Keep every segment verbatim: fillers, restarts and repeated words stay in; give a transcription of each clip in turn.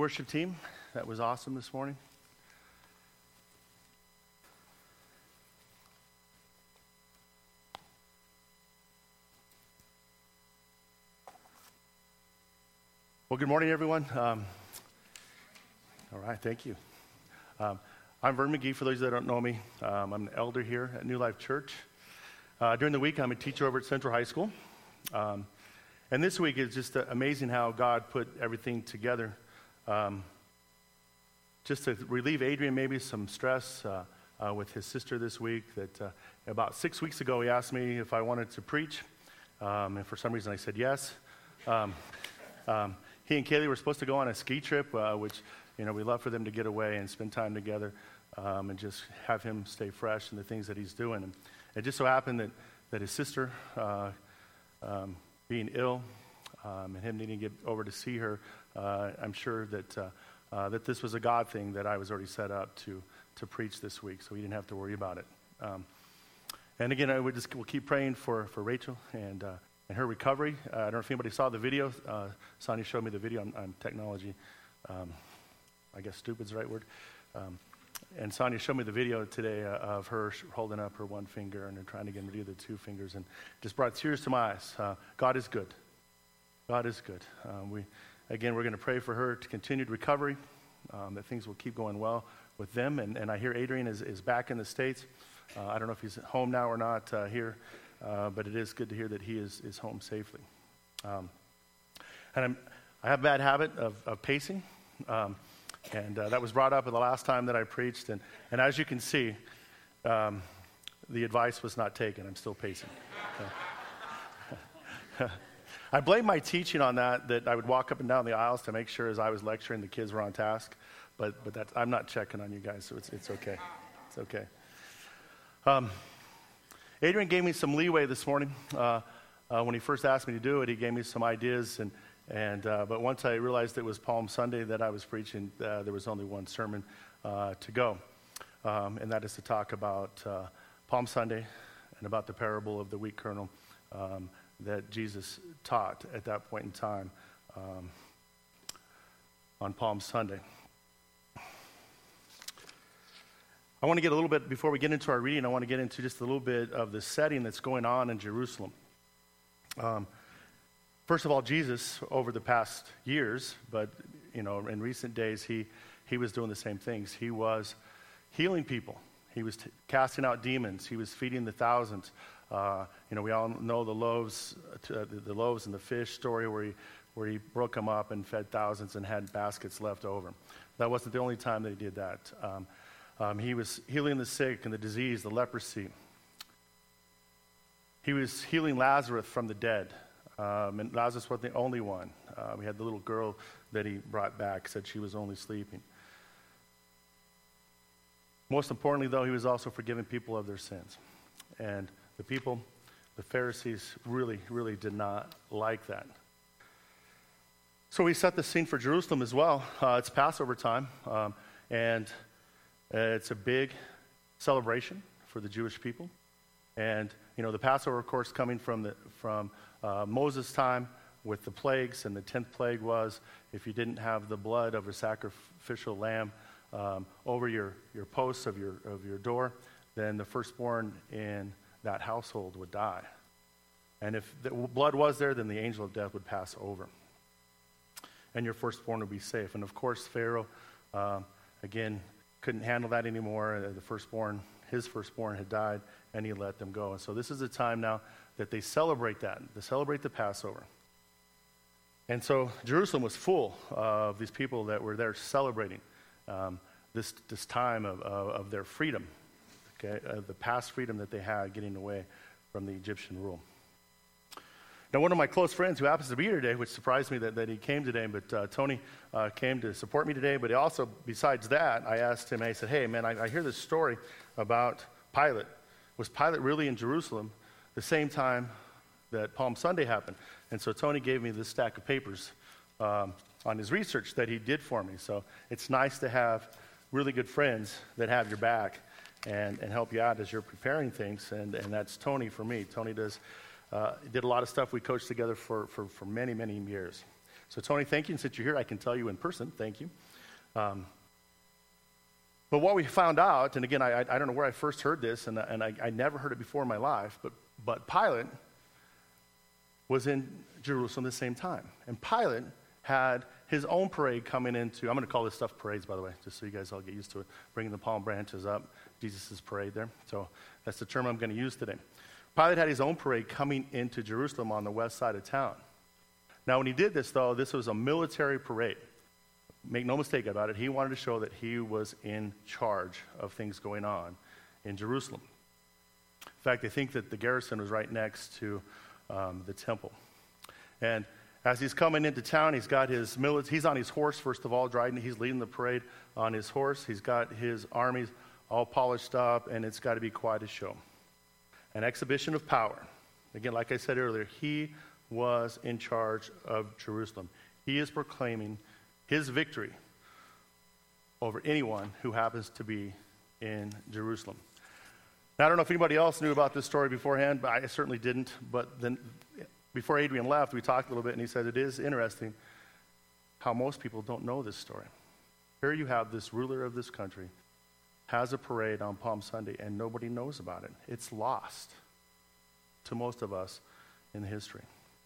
Worship team, that was awesome this morning. Well, good morning, everyone. Um, all right, thank you. Um, I'm Vern McGee, for those that don't know me. Um, I'm an elder here at New Life Church. Uh, during the week, I'm a teacher over at Central High School. Um, and this week is just uh, amazing how God put everything together. Um, just to relieve Adrian maybe some stress uh, uh, with his sister this week. That uh, about six weeks ago, he asked me if I wanted to preach. Um, and for some reason, I said yes. Um, um, He and Kaylee were supposed to go on a ski trip, uh, which, you know, we love for them to get away and spend time together um, and just have him stay fresh in the things that he's doing. And it just so happened that, that his sister, uh, um, being ill um, and him needing to get over to see her, uh, I'm sure that uh, uh, that this was a God thing that I was already set up to to preach this week, so we didn't have to worry about it. Um, and again, I would just we'll keep praying for, for Rachel and uh, and her recovery. Uh, I don't know if anybody saw the video. Uh, Sonia showed me the video on, on technology. Um, I guess stupid's the right word. Um, and Sonia showed me the video today uh, of her holding up her one finger and then trying to get him to do the two fingers, and just brought tears to my eyes. Uh, God is good. God is good. Um, we, again, we're going to pray for her to continued recovery, um, that things will keep going well with them. And, and I hear Adrian is, is back in the States. Uh, I don't know if he's home now or not uh, here. Uh, but it is good to hear that he is, is home safely. Um, and I'm, I have a bad habit of, of pacing, um, and uh, that was brought up the last time that I preached. And, and as you can see, um, the advice was not taken. I'm still pacing. So. I blame my teaching on that, that I would walk up and down the aisles to make sure as I was lecturing the kids were on task. But but that's, I'm not checking on you guys, so it's it's okay. It's okay. Um, Adrian gave me some leeway this morning. Uh, uh, when he first asked me to do it, he gave me some ideas. And, and uh, but once I realized it was Palm Sunday that I was preaching, uh, there was only one sermon uh, to go. Um, and that is to talk about uh, Palm Sunday and about the parable of the wheat kernel um, that Jesus taught at that point in time um, on Palm Sunday. I want to get a little bit, before we get into our reading, I want to get into just a little bit of the setting that's going on in Jerusalem. Um, first of all, Jesus, over the past years, but, you know, in recent days, he, he was doing the same things. He was healing people. He was t- casting out demons. He was feeding the thousands. Uh, you know, we all know the loaves, uh, the, the loaves and the fish story where he, where he broke them up and fed thousands and had baskets left over. That wasn't the only time that he did that. Um, Um, he was healing the sick and the disease, the leprosy. He was healing Lazarus from the dead. Um, and Lazarus wasn't the only one. Uh, we had the little girl that he brought back, said she was only sleeping. Most importantly, though, he was also forgiving people of their sins. And the people, the Pharisees, really, really did not like that. So we set the scene for Jerusalem as well. Uh, it's Passover time. Um, and... Uh, it's a big celebration for the Jewish people. And, you know, the Passover, of course, coming from the from uh, Moses' time with the plagues, and the tenth plague was if you didn't have the blood of a sacrificial lamb um, over your, your posts of your of your door, then the firstborn in that household would die. And if the blood was there, then the angel of death would pass over. And your firstborn would be safe. And, of course, Pharaoh, um, again, couldn't handle that anymore. The firstborn, his firstborn had died, and he let them go. And so this is a time now that they celebrate that. They celebrate the Passover. And so Jerusalem was full of these people that were there celebrating um, this this time of, of, of their freedom, okay, uh, the past freedom that they had getting away from the Egyptian rule. Now, one of my close friends who happens to be here today, which surprised me that, that he came today, but uh, Tony uh, came to support me today. But he also, besides that, I asked him, I said, hey, man, I, I hear this story about Pilate. Was Pilate really in Jerusalem the same time that Palm Sunday happened? And so Tony gave me this stack of papers um, on his research that he did for me. So it's nice to have really good friends that have your back and, and help you out as you're preparing things. And, and that's Tony for me. Tony does... Uh, did a lot of stuff. We coached together for, for, for many, many years. So Tony, thank you. And since you're here, I can tell you in person, thank you. Um, but what we found out, and again, I, I don't know where I first heard this, and, and I, I never heard it before in my life, but, but Pilate was in Jerusalem at the same time. And Pilate had his own parade coming into, I'm going to call this stuff parades, by the way, just so you guys all get used to it, bringing the palm branches up, Jesus' parade there. So that's the term I'm going to use today. Pilate had his own parade coming into Jerusalem on the west side of town. Now, when he did this, though, this was a military parade. Make no mistake about it, he wanted to show that he was in charge of things going on in Jerusalem. In fact, they think that the garrison was right next to um, the temple. And as he's coming into town, he's got his mili- he's on his horse, first of all, driving. He's leading the parade on his horse. He's got his armies all polished up, and it's got to be quite a show. An exhibition of power. Again, like I said earlier, he was in charge of Jerusalem. He is proclaiming his victory over anyone who happens to be in Jerusalem. Now, I don't know if anybody else knew about this story beforehand, but I certainly didn't. But then, before Adrian left, we talked a little bit, and he said it is interesting how most people don't know this story. Here you have this ruler of this country has a parade on Palm Sunday, and nobody knows about it. It's lost to most of us in history.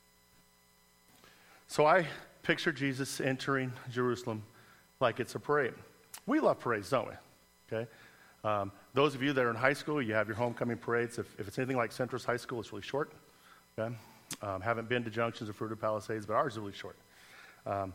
So I picture Jesus entering Jerusalem like it's a parade. We love parades, don't we? Okay. Um, those of you that are in high school, you have your homecoming parades. If, if it's anything like Centros High School, it's really short. Okay. Um, haven't been to Junctions or Fruita Palisades, but ours is really short. Um,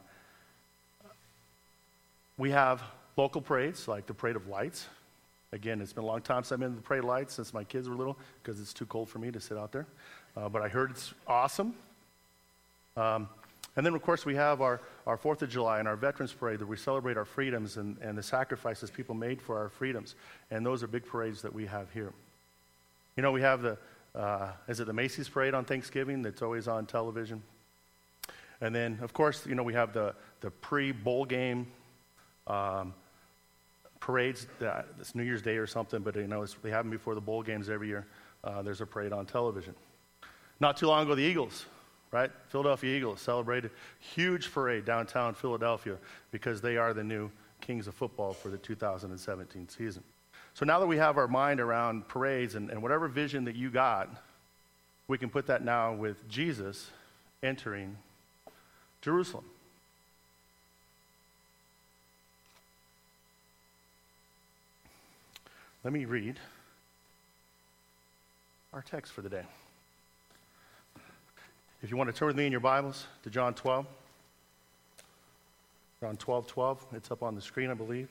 we have local parades like the Parade of Lights. Again, it's been a long time since I've been to the Parade of Lights since my kids were little because it's too cold for me to sit out there. Uh, but I heard it's awesome. Um, And then, of course, we have our, our fourth of July and our Veterans Parade that we celebrate our freedoms and, and the sacrifices people made for our freedoms. And those are big parades that we have here. You know, we have the, uh, is it the Macy's Parade on Thanksgiving that's always on television? And then, of course, you know, we have the, the pre-bowl game um, parades. That, it's New Year's Day or something, but, you know, it's, they have them before the bowl games every year. Uh, there's a parade on television. Not too long ago, the Eagles. Right? Philadelphia Eagles celebrated huge parade downtown Philadelphia because they are the new kings of football for the two thousand seventeen season. So now that we have our mind around parades and, and whatever vision that you got, we can put that now with Jesus entering Jerusalem. Let me read our text for the day. If you want to turn with me in your Bibles to John twelve, John twelve twelve, it's up on the screen, I believe.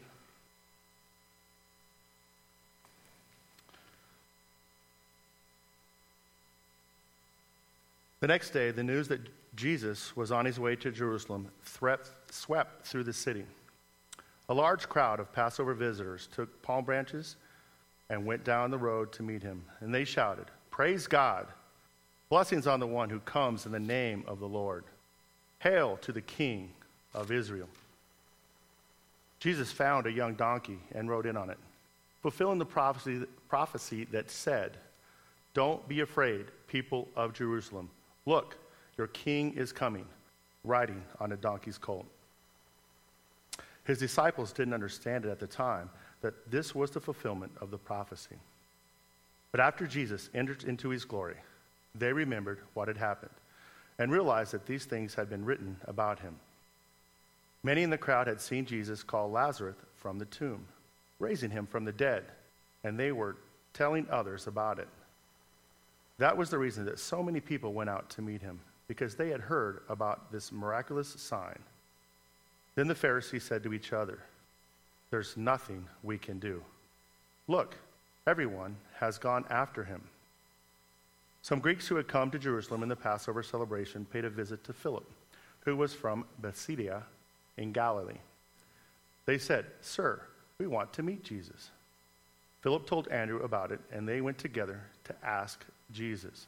The next day, the news that Jesus was on his way to Jerusalem threat, swept through the city. A large crowd of Passover visitors took palm branches and went down the road to meet him, and they shouted, "Praise God! Blessings on the one who comes in the name of the Lord. Hail to the King of Israel." Jesus found a young donkey and rode in on it, fulfilling the prophecy, prophecy that said, "Don't be afraid, people of Jerusalem. Look, your king is coming, riding on a donkey's colt." His disciples didn't understand it at the time, that this was the fulfillment of the prophecy. But after Jesus entered into his glory, they remembered what had happened and realized that these things had been written about him. Many in the crowd had seen Jesus call Lazarus from the tomb, raising him from the dead, and they were telling others about it. That was the reason that so many people went out to meet him, because they had heard about this miraculous sign. Then the Pharisees said to each other, "There's nothing we can do. Look, everyone has gone after him." Some Greeks who had come to Jerusalem in the Passover celebration paid a visit to Philip, who was from Bethsaida in Galilee. They said, "Sir, we want to meet Jesus." Philip told Andrew about it, and they went together to ask Jesus.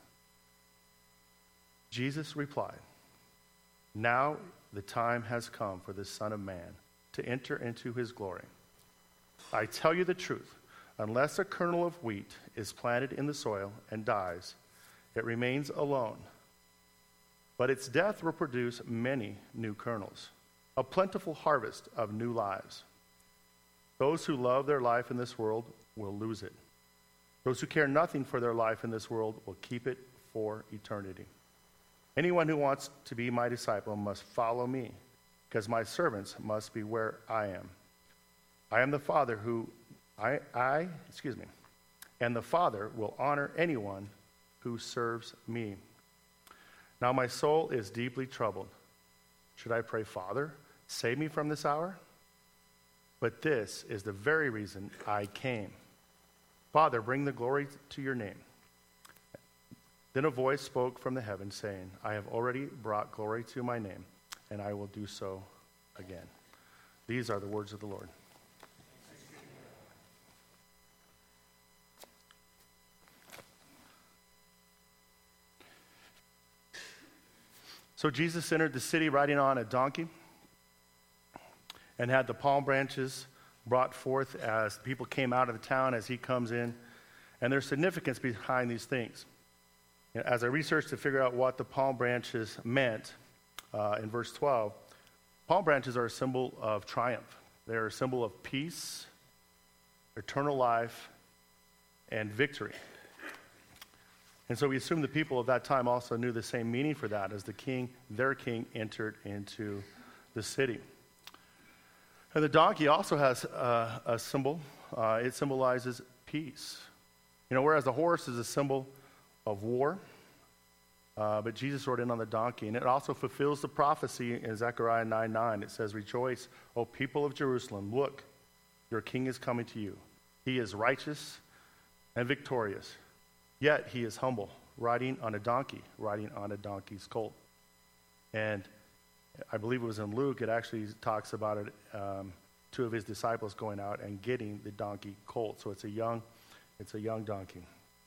Jesus replied, "Now the time has come for the Son of Man to enter into his glory. I tell you the truth, unless a kernel of wheat is planted in the soil and dies, it remains alone. but its death will produce many new kernels, a plentiful harvest of new lives. Those who love their life in this world will lose it. Those who care nothing for their life in this world will keep it for eternity. Anyone who wants to be my disciple must follow me, because my servants must be where I am. I am the Father who, I, I, excuse me, and the Father will honor anyone who serves me. Now my soul is deeply troubled. Should I pray, Father, save me from this hour? But this is the very reason I came. Father, bring the glory to your name. Then a voice spoke from the heavens, saying, I have already brought glory to my name, and I will do so again. These are the words of the Lord. So Jesus entered the city riding on a donkey and had the palm branches brought forth as people came out of the town as he comes in. And there's significance behind these things. As I researched to figure out what the palm branches meant uh, in verse twelve, palm branches are a symbol of triumph. They're a symbol of peace, eternal life, and victory. And so we assume the people of that time also knew the same meaning for that as the king, their king, entered into the city. And the donkey also has uh, a symbol. Uh, it symbolizes peace. You know, whereas the horse is a symbol of war, uh, but Jesus rode in on the donkey. And it also fulfills the prophecy in Zechariah nine nine. It says, Rejoice, O people of Jerusalem. Look, your king is coming to you. He is righteous and victorious. Yet he is humble, riding on a donkey, riding on a donkey's colt. And I believe it was in Luke, it actually talks about it, um, two of his disciples going out and getting the donkey colt. So it's a young, it's a young donkey.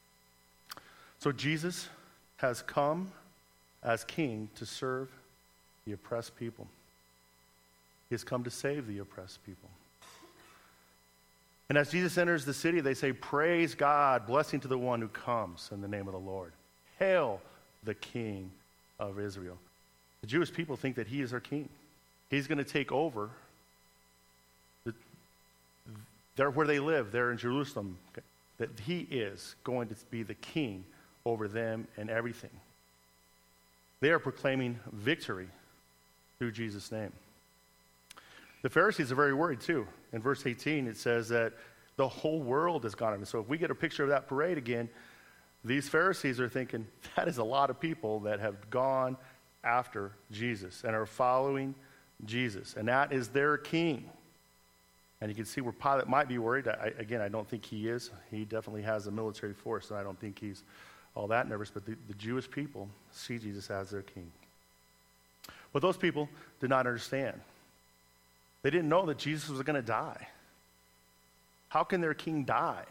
So Jesus has come as king to serve the oppressed people. He has come to save the oppressed people. And as Jesus enters the city, they say, Praise God, blessing to the one who comes in the name of the Lord. Hail the King of Israel. The Jewish people think that he is our king. He's going to take over the, there where they live, there in Jerusalem, that he is going to be the king over them and everything. They are proclaiming victory through Jesus' name. The Pharisees are very worried too. In verse eighteen, it says that the whole world has gone on. So if we get a picture of that parade again, these Pharisees are thinking, that is a lot of people that have gone after Jesus and are following Jesus. And that is their king. And you can see where Pilate might be worried. I, again, I don't think he is. He definitely has a military force, and I don't think he's all that nervous. But the, the Jewish people see Jesus as their king. But those people did not understand. They didn't know that Jesus was going to die. How can their king die?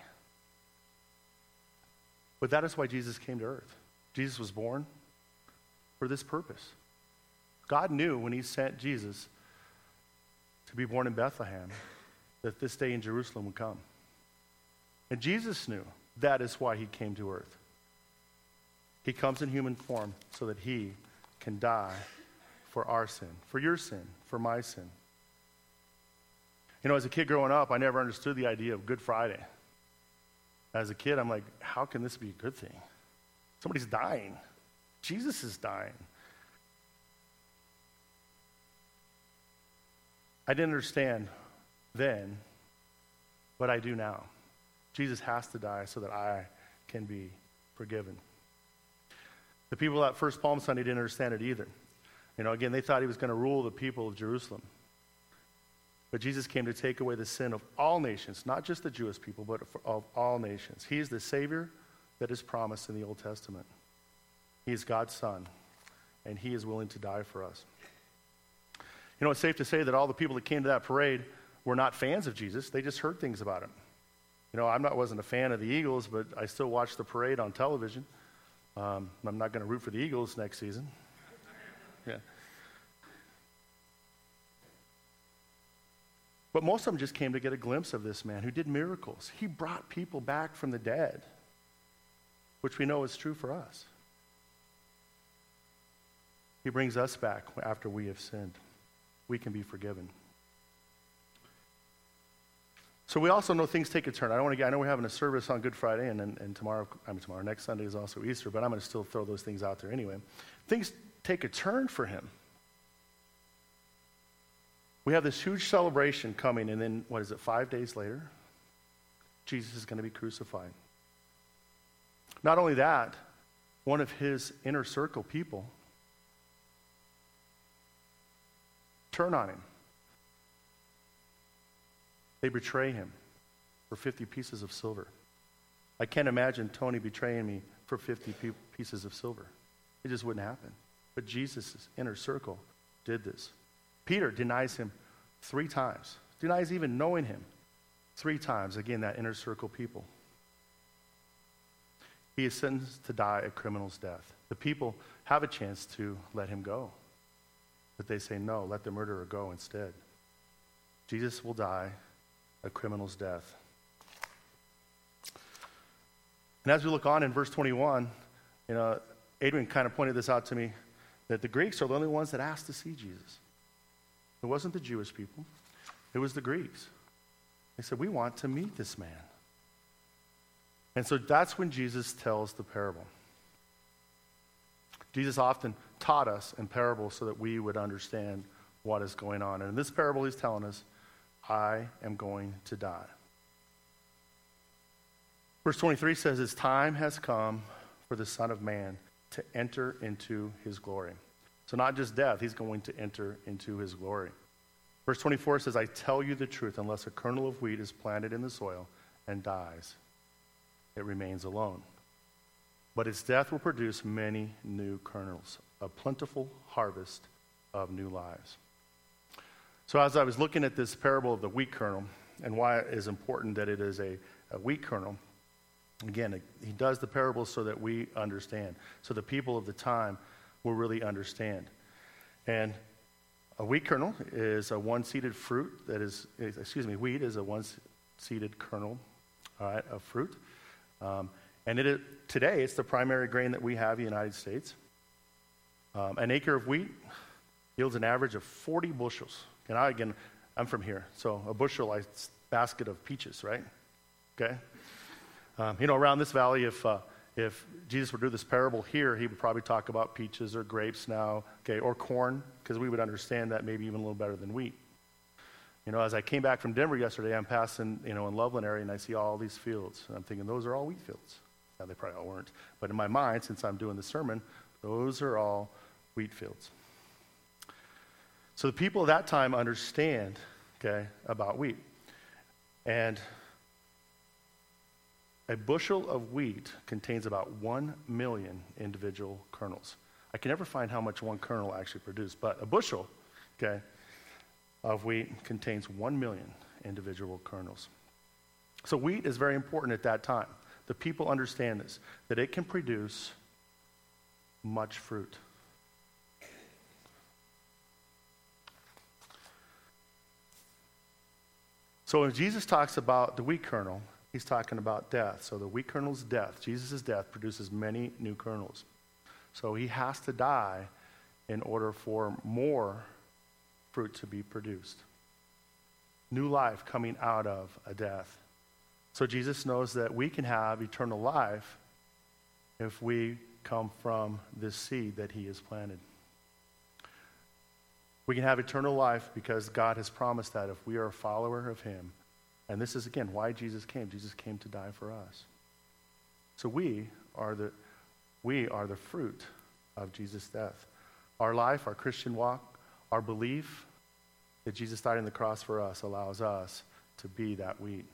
But that is why Jesus came to earth. Jesus was born for this purpose. God knew when he sent Jesus to be born in Bethlehem that this day in Jerusalem would come. And Jesus knew that is why he came to earth. He comes in human form so that he can die for our sin, for your sin, for my sin. You know, as a kid growing up, I never understood the idea of Good Friday. As a kid, I'm like, how can this be a good thing? Somebody's dying. Jesus is dying. I didn't understand then, but I do now. Jesus has to die so that I can be forgiven. The people that first Palm Sunday didn't understand it either. You know, again, they thought he was going to rule the people of Jerusalem. But Jesus came to take away the sin of all nations, not just the Jewish people, but of all nations. He is the Savior that is promised in the Old Testament. He is God's Son, and he is willing to die for us. You know, it's safe to say that all the people that came to that parade were not fans of Jesus. They just heard things about him. You know, I'm not wasn't a fan of the Eagles, but I still watched the parade on television. Um, I'm not going to root for the Eagles next season. Yeah. But most of them just came to get a glimpse of this man who did miracles. He brought people back from the dead, which we know is true for us. He brings us back after we have sinned. We can be forgiven. So we also know things take a turn. I don't want to get, I know we're having a service on Good Friday, and, and, and tomorrow, I mean tomorrow, next Sunday is also Easter, but I'm going to still throw those things out there anyway. Things take a turn for him. We have this huge celebration coming, and then, what is it, five days later? Jesus is going to be crucified. Not only that, one of his inner circle people turn on him. They betray him for fifty pieces of silver. I can't imagine Tony betraying me for fifty pieces of silver. It just wouldn't happen. But Jesus' inner circle did this. Peter denies him three times. Denies even knowing him three times. Again, that inner circle people. He is sentenced to die a criminal's death. The people have a chance to let him go. But they say, no, let the murderer go instead. Jesus will die a criminal's death. And as we look on in verse twenty-one, you know, Adrian kind of pointed this out to me, that the Greeks are the only ones that asked to see Jesus. It wasn't the Jewish people. It was the Greeks. They said, we want to meet this man. And so that's when Jesus tells the parable. Jesus often taught us in parables so that we would understand what is going on. And in this parable, he's telling us, I am going to die. Verse twenty-three says, his time has come for the Son of Man to enter into his glory. So not just death, he's going to enter into his glory. Verse twenty-four says, I tell you the truth, unless a kernel of wheat is planted in the soil and dies, it remains alone. But its death will produce many new kernels, a plentiful harvest of new lives. So as I was looking at this parable of the wheat kernel and why it is important that it is a, a wheat kernel, again, he does the parable so that we understand, so the people of the time will really understand. And a wheat kernel is a one-seeded fruit that is, excuse me, wheat is a one-seeded kernel, all right, of fruit. Um, and it is, today, it's the primary grain that we have in the United States. Um, an acre of wheat yields an average of forty bushels. And I, again, I'm from here, so a bushel, a basket of peaches, right? Okay? Um, you know, around this valley, if uh, if Jesus would do this parable here, he would probably talk about peaches or grapes now, okay, or corn, because we would understand that maybe even a little better than wheat. You know, as I came back from Denver yesterday, I'm passing, you know, in Loveland area, and I see all these fields. And I'm thinking, those are all wheat fields. Now, they probably all weren't. But in my mind, since I'm doing the sermon, those are all wheat fields. So the people of that time understand, okay, about wheat. And a bushel of wheat contains about one million individual kernels. I can never find how much one kernel actually produced, but a bushel, okay, of wheat contains one million individual kernels. So wheat is very important at that time. The people understand this, that it can produce much fruit. So when Jesus talks about the wheat kernel, he's talking about death. So the wheat kernel's death, Jesus' death, produces many new kernels. So he has to die in order for more fruit to be produced. New life coming out of a death. So Jesus knows that we can have eternal life if we come from this seed that he has planted. We can have eternal life because God has promised that if we are a follower of him. And this is, again, why Jesus came. Jesus came to die for us. So we are the, we are the fruit of Jesus' death. Our life, our Christian walk, our belief that Jesus died on the cross for us allows us to be that wheat.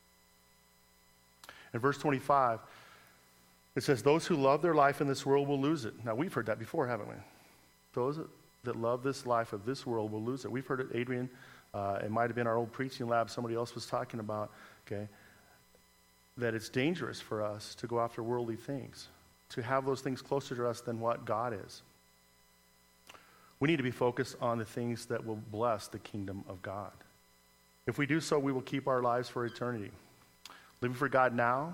In verse twenty-five, it says, those who love their life in this world will lose it. Now, we've heard that before, haven't we? Those that love this life of this world will lose it. We've heard it, Adrian. Uh, it might have been our old preaching lab. Somebody else was talking about, okay, that it's dangerous for us to go after worldly things, to have those things closer to us than what God is. We need to be focused on the things that will bless the kingdom of God. If we do so, we will keep our lives for eternity. Living for God now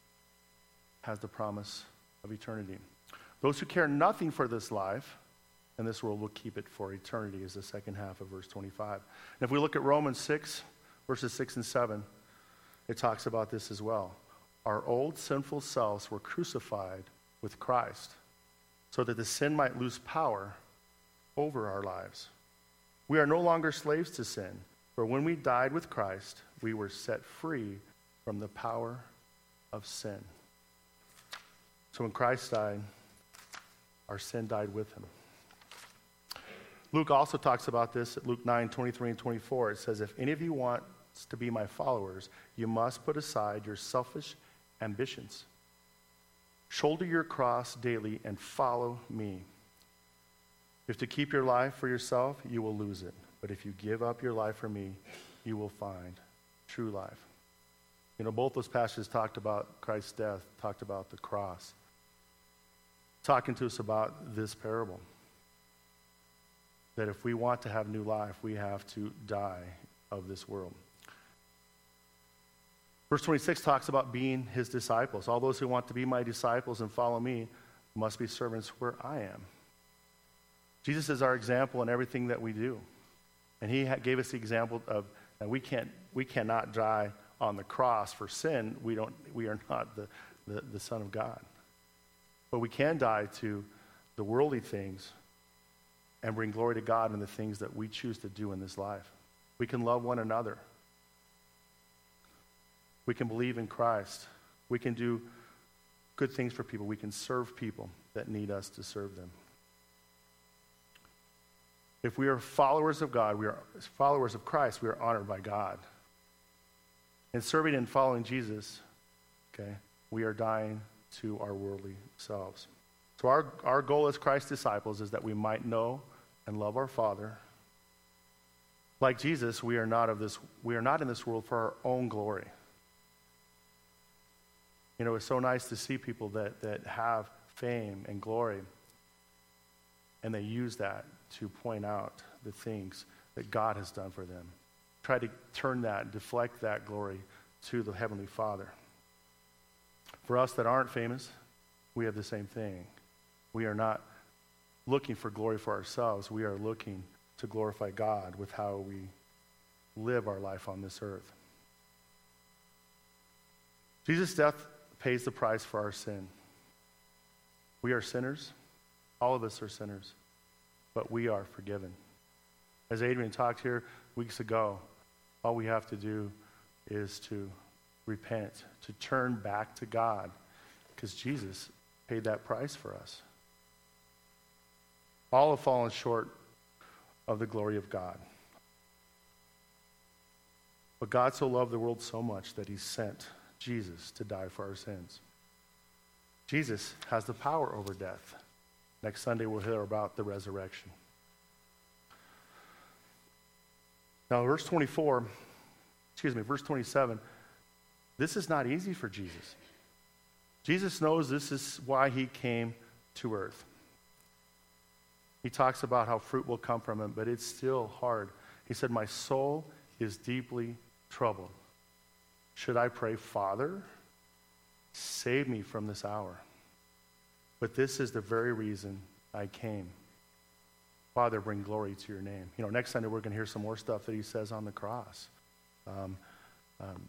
has the promise of eternity. Those who care nothing for this life and this world will keep it for eternity, is the second half of verse twenty-five. And if we look at Romans six, verses six and seven, it talks about this as well. Our old sinful selves were crucified with Christ so that the sin might lose power over our lives. We are no longer slaves to sin, for when we died with Christ, we were set free from the power of sin. So when Christ died, our sin died with him. Luke also talks about this at Luke nine, twenty-three and twenty-four. It says, if any of you wants to be my followers, you must put aside your selfish ambitions. Shoulder your cross daily and follow me. If to keep your life for yourself, you will lose it. But if you give up your life for me, you will find true life. You know, both those passages talked about Christ's death, talked about the cross. Talking to us about this parable. That if we want to have new life, we have to die of this world. Verse twenty-six talks about being his disciples. All those who want to be my disciples and follow me must be servants where I am. Jesus is our example in everything that we do. And he gave us the example of that we can't we cannot die on the cross for sin. We don't we are not the, the, the Son of God. But we can die to the worldly things and bring glory to God in the things that we choose to do in this life. We can love one another. We can believe in Christ. We can do good things for people. We can serve people that need us to serve them. If we are followers of God, we are followers of Christ, we are honored by God. In serving and following Jesus, okay, we are dying to our worldly selves. So our, our goal as Christ's disciples is that we might know and love our Father. Like Jesus, we are not of this, we are not in this world for our own glory. You know, it's so nice to see people that, that have fame and glory, and they use that to point out the things that God has done for them. Try to turn that, deflect that glory to the Heavenly Father. For us that aren't famous, we have the same thing. We are not looking for glory for ourselves. We are looking to glorify God with how we live our life on this earth. Jesus' death pays the price for our sin. We are sinners. All of us are sinners. But we are forgiven. As Adrian talked here weeks ago, all we have to do is to repent, to turn back to God, because Jesus paid that price for us. All have fallen short of the glory of God. But God so loved the world so much that he sent Jesus to die for our sins. Jesus has the power over death. Next Sunday we'll hear about the resurrection. Now verse twenty-four, excuse me, verse twenty-seven, this is not easy for Jesus. Jesus knows this is why he came to earth. He talks about how fruit will come from him, but it's still hard. He said, my soul is deeply troubled. Should I pray, Father, save me from this hour? But this is the very reason I came. Father, bring glory to your name. You know, next Sunday we're going to hear some more stuff that he says on the cross. Um, um,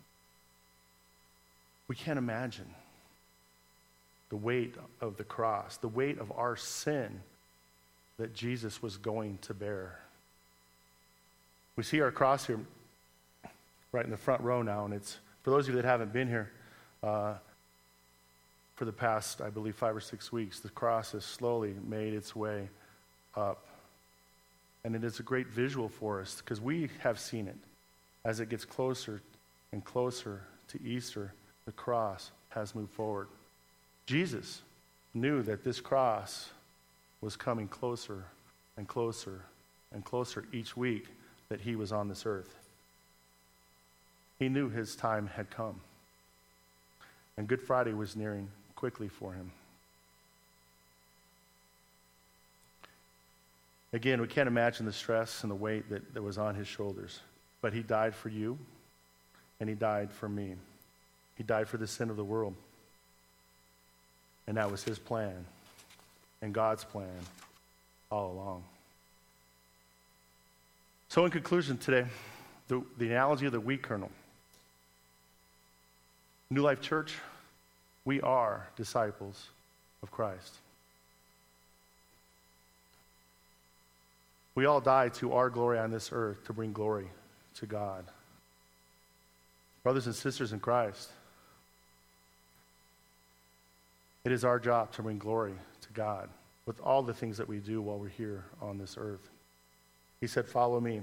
we can't imagine the weight of the cross, the weight of our sin that Jesus was going to bear. We see our cross here right in the front row now, and it's, for those of you that haven't been here, uh, for the past, I believe, five or six weeks, the cross has slowly made its way up. And it is a great visual for us, because we have seen it. As it gets closer and closer to Easter, the cross has moved forward. Jesus knew that this cross was coming closer and closer and closer each week that he was on this earth. He knew his time had come. And Good Friday was nearing quickly for him. Again, we can't imagine the stress and the weight that, that was on his shoulders. But he died for you, and he died for me. He died for the sin of the world. And that was his plan and God's plan all along. So in conclusion today, the, the analogy of the wheat kernel. New Life Church, we are disciples of Christ. We all die to our glory on this earth to bring glory to God. Brothers and sisters in Christ, it is our job to bring glory to God with all the things that we do while we're here on this earth. He said, follow me.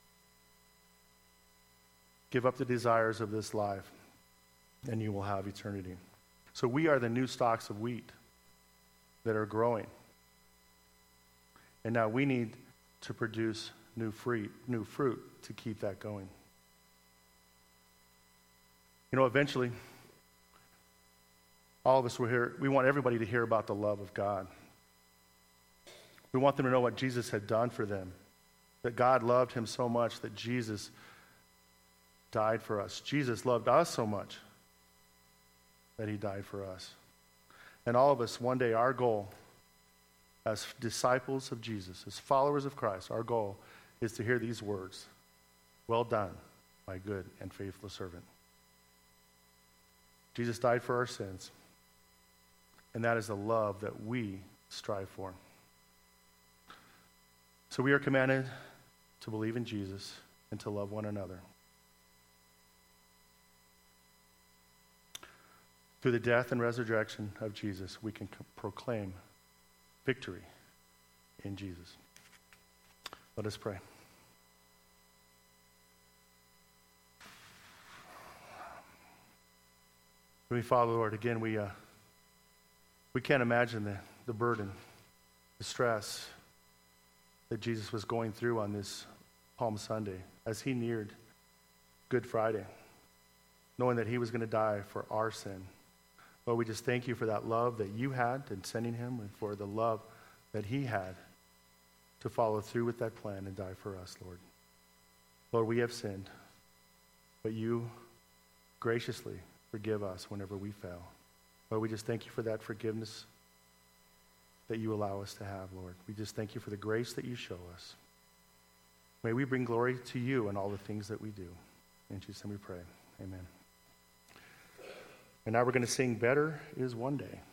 Give up the desires of this life, and you will have eternity. So we are the new stalks of wheat that are growing. And now we need to produce new fruit, new fruit to keep that going. You know, eventually, all of us will hear, we want everybody to hear about the love of God. We want them to know what Jesus had done for them, that God loved him so much that Jesus died for us. Jesus loved us so much that he died for us. And all of us, one day, our goal as disciples of Jesus, as followers of Christ, our goal is to hear these words, well done, my good and faithful servant. Jesus died for our sins, and that is the love that we strive for. So we are commanded to believe in Jesus and to love one another. Through the death and resurrection of Jesus, we can proclaim victory in Jesus. Let us pray. Heavenly Father, Lord, again, we uh, we can't imagine the, the burden, the stress that Jesus was going through on this Palm Sunday as he neared Good Friday, knowing that he was going to die for our sin. Lord, we just thank you for that love that you had in sending him and for the love that he had to follow through with that plan and die for us, Lord. Lord, we have sinned, but you graciously forgive us whenever we fail. Lord, we just thank you for that forgiveness that you allow us to have, Lord. We just thank you for the grace that you show us. May we bring glory to you in all the things that we do. In Jesus' name we pray. Amen. And now we're going to sing Better Is One Day.